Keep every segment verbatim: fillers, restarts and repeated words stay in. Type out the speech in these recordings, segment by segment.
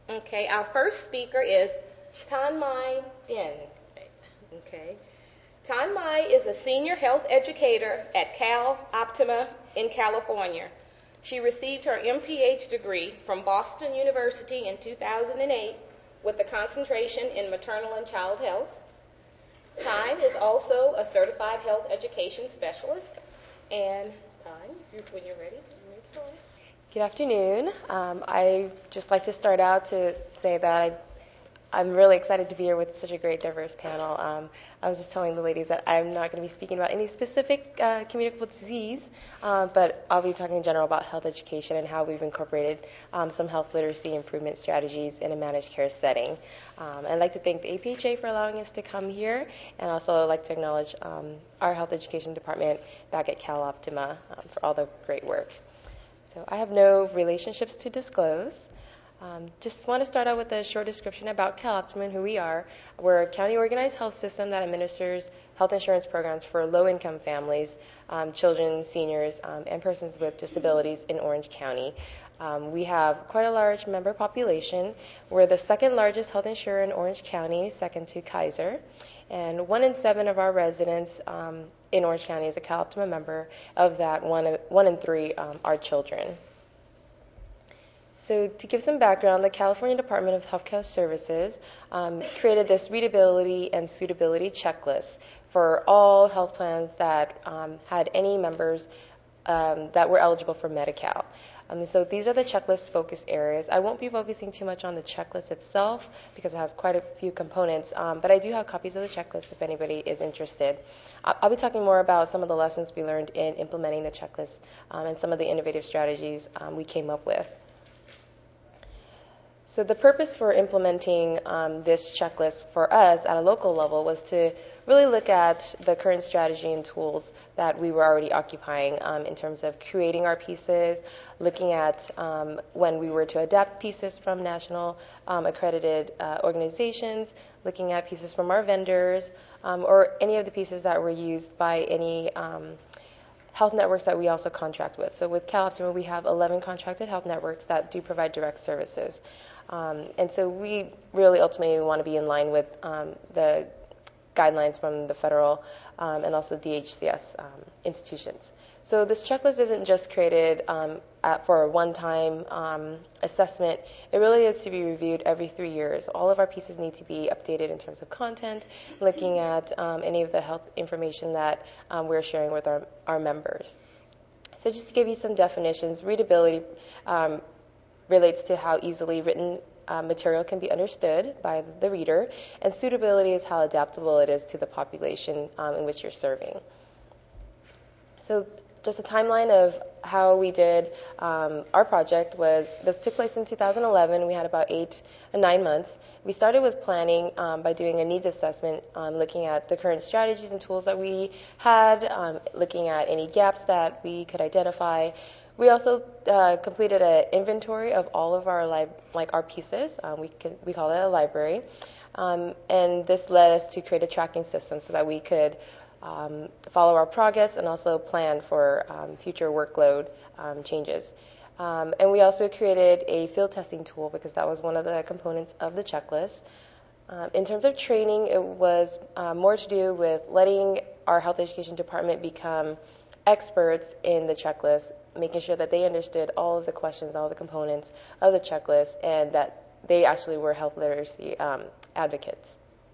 Okay, our first speaker is Tan Mai Dinh. Okay. Tan Mai is a senior health educator at Cal Optima in California. She received her M P H degree from Boston University in two thousand eight with a concentration in maternal and child health. Tan is also a certified health education specialist. And Tan, when you're ready, you may start. Good afternoon. Um, I just like to start out to say that I, I'm really excited to be here with such a great, diverse panel. Um, I was just telling the ladies that I'm not going to be speaking about any specific uh, communicable disease, uh, but I'll be talking in general about health education and how we've incorporated um, some health literacy improvement strategies in a managed care setting. Um, I'd like to thank the A P H A for allowing us to come here, and also I'd like to acknowledge um, our health education department back at Cal Optima um, for all the great work. So I have no relationships to disclose. Um, just want to start out with a short description about Cal Optima and who we are. We're a county organized health system that administers health insurance programs for low-income families, um, children, seniors, um, and persons with disabilities in Orange County. Um, we have quite a large member population. We're the second largest health insurer in Orange County, second to Kaiser. And one in seven of our residents um, in Orange County is a Cal Optima member. Of that, one, one in three um, are children. So to give some background, the California Department of Health Care Services um, created this readability and suitability checklist for all health plans that um, had any members um, that were eligible for Medi-Cal. Um, so these are the checklist focus areas. I won't be focusing too much on the checklist itself because it has quite a few components, um, but I do have copies of the checklist if anybody is interested. I'll be talking more about some of the lessons we learned in implementing the checklist um, and some of the innovative strategies um, we came up with. So the purpose for implementing um, this checklist for us at a local level was to really look at the current strategy and tools that we were already occupying um, in terms of creating our pieces, looking at um, when we were to adapt pieces from national um, accredited uh, organizations, looking at pieces from our vendors, um, or any of the pieces that were used by any um, health networks that we also contract with. So with Cal Optima, we have eleven contracted health networks that do provide direct services. Um, and so we really ultimately want to be in line with um, the guidelines from the federal um, and also D H C S um, institutions. So this checklist isn't just created um, at, for a one-time um, assessment. It really is to be reviewed every three years. All of our pieces need to be updated in terms of content, looking at um, any of the health information that um, we're sharing with our, our members. So just to give you some definitions, readability um, relates to how easily written uh, material can be understood by the reader, and suitability is how adaptable it is to the population um, in which you're serving. So just a timeline of how we did um, our project was, this took place in two thousand eleven. We had about eight and nine months. We started with planning um, by doing a needs assessment, um, looking at the current strategies and tools that we had, um, looking at any gaps that we could identify. We also uh, completed an inventory of all of our li- like our pieces. Um, we can, we call it a library, um, and this led us to create a tracking system so that we could um, follow our progress and also plan for um, future workload um, changes. Um, and we also created a field testing tool because that was one of the components of the checklist. Um, in terms of training, it was uh, more to do with letting our health education department become experts in the checklist, making sure that they understood all of the questions, all the components of the checklist, and that they actually were health literacy um, advocates.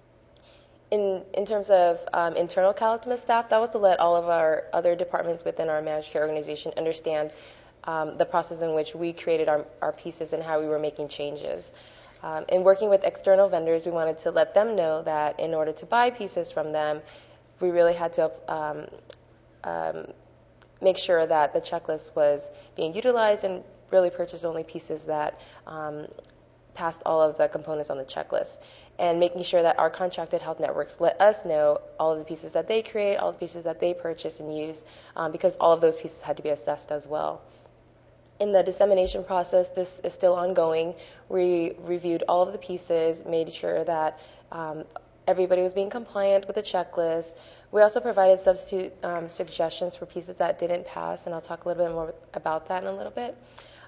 In, in terms of um, internal Cal Optima staff, that was to let all of our other departments within our managed care organization understand um, the process in which we created our, our pieces and how we were making changes. Um, in working with external vendors, we wanted to let them know that in order to buy pieces from them, we really had to um, um, make sure that the checklist was being utilized and really purchase only pieces that um, passed all of the components on the checklist, and making sure that our contracted health networks let us know all of the pieces that they create, all the pieces that they purchase and use, um, because all of those pieces had to be assessed as well. In the dissemination process, this is still ongoing. We reviewed all of the pieces, made sure that um, everybody was being compliant with the checklist. We also provided substitute um, suggestions for pieces that didn't pass, and I'll talk a little bit more about that in a little bit.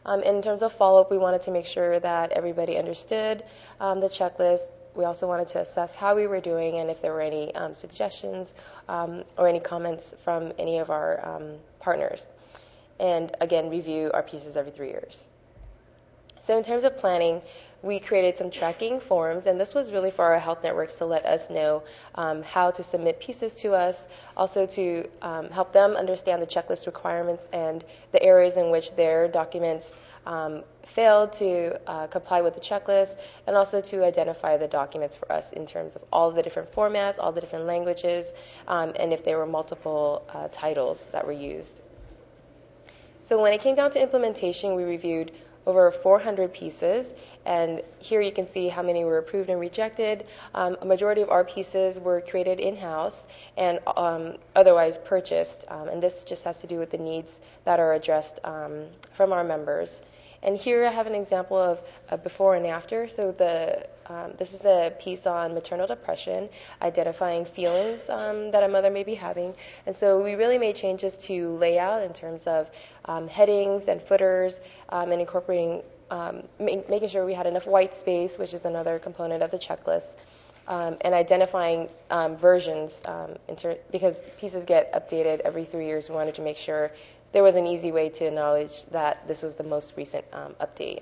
Um, in terms of follow-up, we wanted to make sure that everybody understood um, the checklist. We also wanted to assess how we were doing and if there were any um, suggestions um, or any comments from any of our um, partners. And again, review our pieces every three years. So in terms of planning, we created some tracking forms, and this was really for our health networks to let us know um, how to submit pieces to us, also to um, help them understand the checklist requirements and the areas in which their documents um, failed to uh, comply with the checklist, and also to identify the documents for us in terms of all the different formats, all the different languages, um, and if there were multiple uh, titles that were used. So when it came down to implementation, we reviewed over four hundred pieces, and here you can see how many were approved and rejected. Um, a majority of our pieces were created in-house and um, otherwise purchased, um, and this just has to do with the needs that are addressed um, from our members. And here I have an example of a before and after. So the um, this is a piece on maternal depression, identifying feelings um, that a mother may be having. And so we really made changes to layout in terms of um, headings and footers um, and incorporating, um, ma- making sure we had enough white space, which is another component of the checklist, um, and identifying um, versions um, in ter- because pieces get updated every three years. We wanted to make sure there was an easy way to acknowledge that this was the most recent um, update.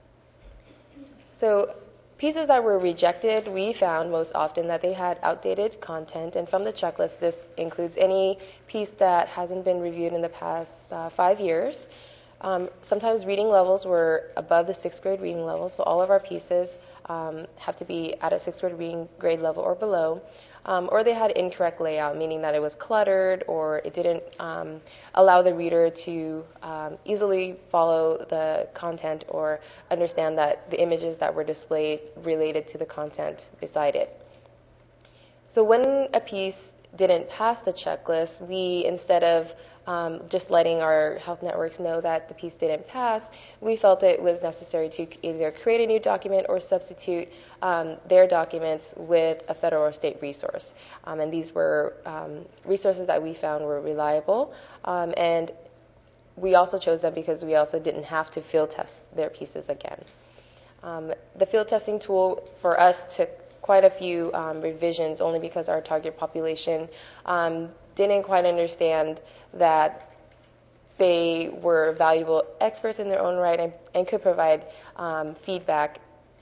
So pieces that were rejected, we found most often that they had outdated content, and from the checklist, this includes any piece that hasn't been reviewed in the past uh, five years. Um, sometimes reading levels were above the sixth grade reading level, so all of our pieces um, have to be at a sixth grade reading grade level or below. Um, or they had incorrect layout, meaning that it was cluttered or it didn't um, allow the reader to um, easily follow the content or understand that the images that were displayed related to the content beside it. So when a piece didn't pass the checklist, we, instead of um, just letting our health networks know that the piece didn't pass, we felt it was necessary to either create a new document or substitute um, their documents with a federal or state resource. Um, and these were um, resources that we found were reliable. Um, and we also chose them because we also didn't have to field test their pieces again. Um, the field testing tool for us took quite a few um, revisions only because our target population um, didn't quite understand that they were valuable experts in their own right and, and could provide um, feedback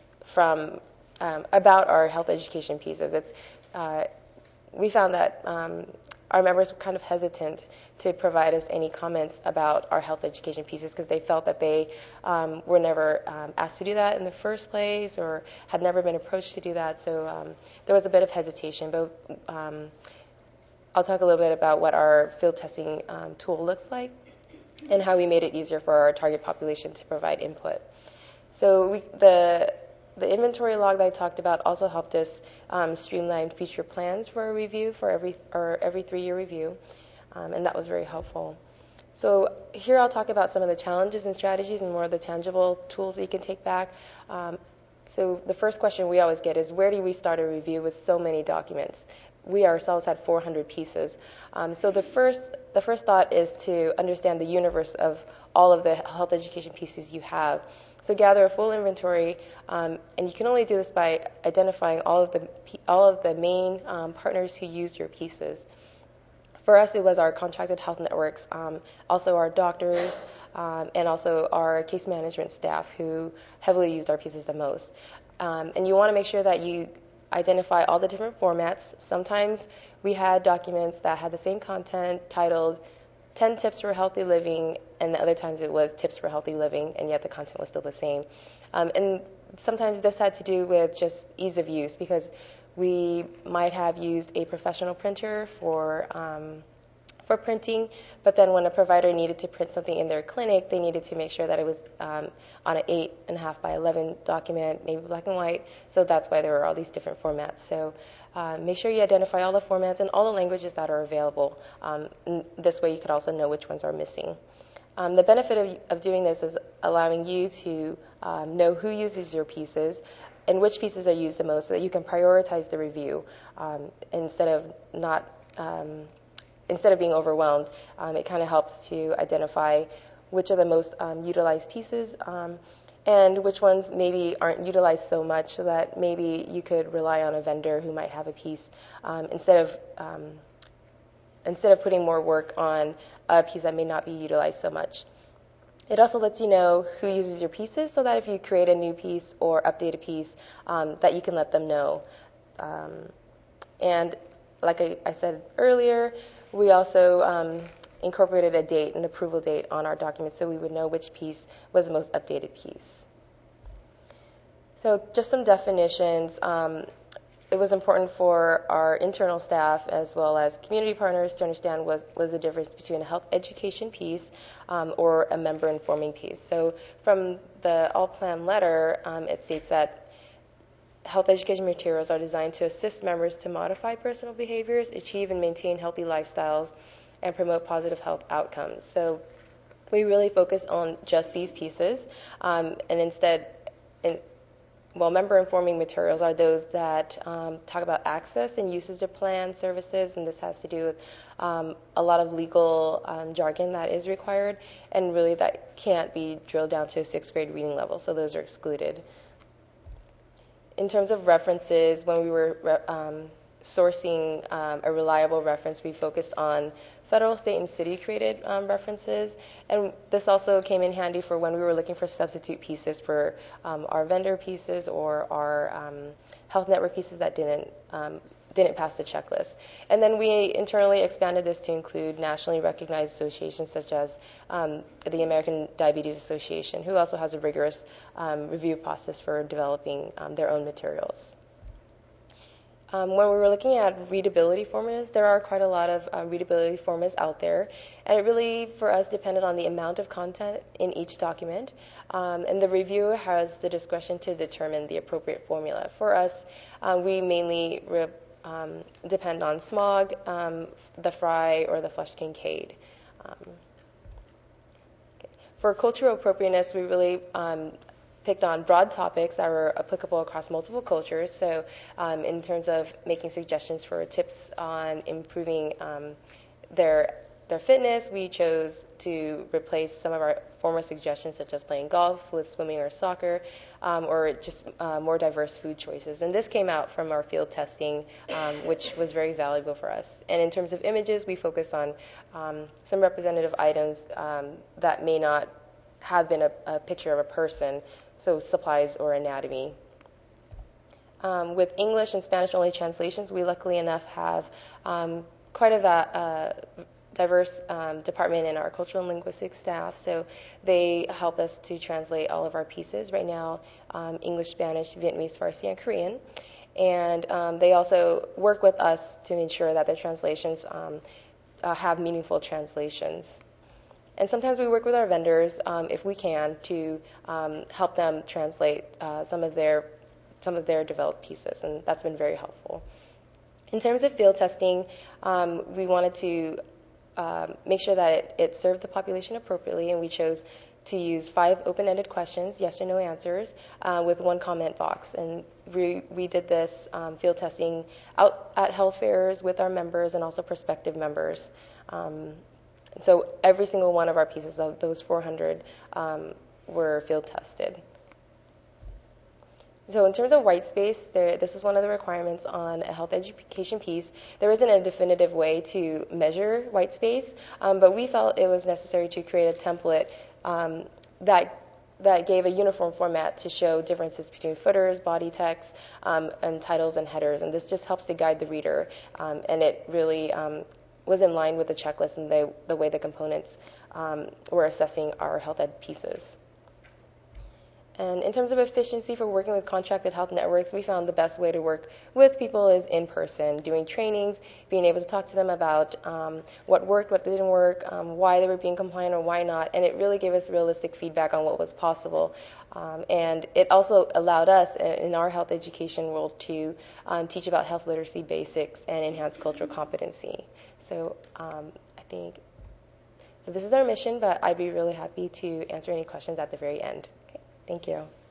from um, about our health education pieces. It's, uh, we found that um, our members were kind of hesitant to provide us any comments about our health education pieces because they felt that they um, were never um, asked to do that in the first place or had never been approached to do that. So um, there was a bit of hesitation, but um, I'll talk a little bit about what our field testing um, tool looks like and how we made it easier for our target population to provide input. So we, the the inventory log that I talked about also helped us um, streamline future plans for a review for every or every three-year review, um, and that was very helpful. So here I'll talk about some of the challenges and strategies and more of the tangible tools that you can take back. Um, so the first question we always get is, where do we start a review with so many documents? We ourselves had four hundred pieces. Um, so the first the first thought is to understand the universe of all of the health education pieces you have. So gather a full inventory, um, and you can only do this by identifying all of the all of the main um, partners who use your pieces. For us, it was our contracted health networks, um, also our doctors, um, and also our case management staff who heavily used our pieces the most. Um, and you want to make sure that you identify all the different formats. Sometimes we had documents that had the same content titled ten tips for healthy living, and the other times it was tips for healthy living, and yet the content was still the same. Um, and sometimes this had to do with just ease of use, because we might have used a professional printer for um, for printing, but then when a provider needed to print something in their clinic, they needed to make sure that it was um, on an eight and a half by eleven document, maybe black and white. So that's why there were all these different formats. So uh, make sure you identify all the formats and all the languages that are available. Um, this way you could also know which ones are missing. Um, the benefit of, of doing this is allowing you to um, know who uses your pieces and which pieces are used the most, so that you can prioritize the review um, instead of not um, instead of being overwhelmed. Um, it kind of helps to identify which are the most um, utilized pieces, um, and which ones maybe aren't utilized so much, so that maybe you could rely on a vendor who might have a piece um, instead of um, instead of putting more work on a piece that may not be utilized so much. It also lets you know who uses your pieces, so that if you create a new piece or update a piece, um, that you can let them know. Um, and like I, I said earlier, we also um, incorporated a date, an approval date on our document, so we would know which piece was the most updated piece. So just some definitions. Um, it was important for our internal staff as well as community partners to understand what was the difference between a health education piece um, or a member informing piece. So from the all plan letter, um, it states that health education materials are designed to assist members to modify personal behaviors, achieve and maintain healthy lifestyles, and promote positive health outcomes. So we really focus on just these pieces, um, and instead, in, well, member-informing materials are those that um, talk about access and usage of plan services, and this has to do with um, a lot of legal um, jargon that is required, and really that can't be drilled down to a sixth grade reading level, so those are excluded. In terms of references, when we were um, sourcing um, a reliable reference, we focused on federal, state, and city-created um, references, and this also came in handy for when we were looking for substitute pieces for um, our vendor pieces or our um, health network pieces that didn't um, didn't pass the checklist. And then we internally expanded this to include nationally recognized associations such as um, the American Diabetes Association, who also has a rigorous um, review process for developing um, their own materials. Um, when we were looking at readability formulas, there are quite a lot of uh, readability formulas out there, and it really, for us, depended on the amount of content in each document, um, and the reviewer has the discretion to determine the appropriate formula. For us, uh, we mainly re- um, depend on SMOG, um, the Frye, or the Flesch-Kincaid. Um, okay. For cultural appropriateness, we really um, picked on broad topics that were applicable across multiple cultures. So um, in terms of making suggestions for tips on improving um, their their fitness, we chose to replace some of our former suggestions, such as playing golf with swimming or soccer, um, or just uh, more diverse food choices. And this came out from our field testing, um, which was very valuable for us. And in terms of images, we focused on um, some representative items um, that may not have been a, a picture of a person, so supplies or anatomy. Um, with English and Spanish-only translations, we luckily enough have um, quite a uh, diverse um, department in our cultural and linguistic staff, so they help us to translate all of our pieces. Right now, um, English, Spanish, Vietnamese, Farsi, and Korean. And um, they also work with us to ensure that the translations um, uh, have meaningful translations. And sometimes we work with our vendors, um, if we can, to um, help them translate uh, some of their some of their developed pieces, and that's been very helpful. In terms of field testing, um, we wanted to um, make sure that it, it served the population appropriately, and we chose to use five open-ended questions, yes or no answers, uh, with one comment box. And we, we did this um, field testing out at health fairs with our members and also prospective members. Um, So every single one of our pieces of those four hundred um, were field tested. So in terms of white space, there, this is one of the requirements on a health education piece. There isn't a definitive way to measure white space, um, but we felt it was necessary to create a template um, that that gave a uniform format to show differences between footers, body text, um, and titles and headers. And this just helps to guide the reader, um, and it really um, was in line with the checklist and the, the way the components um, were assessing our health ed pieces. And in terms of efficiency for working with contracted health networks, we found the best way to work with people is in person, doing trainings, being able to talk to them about um, what worked, what didn't work, um, why they were being compliant or why not, and it really gave us realistic feedback on what was possible. Um, and it also allowed us in our health education world to um, teach about health literacy basics and enhance cultural competency. So um, I think so this is our mission, but I'd be really happy to answer any questions at the very end. Okay, thank you.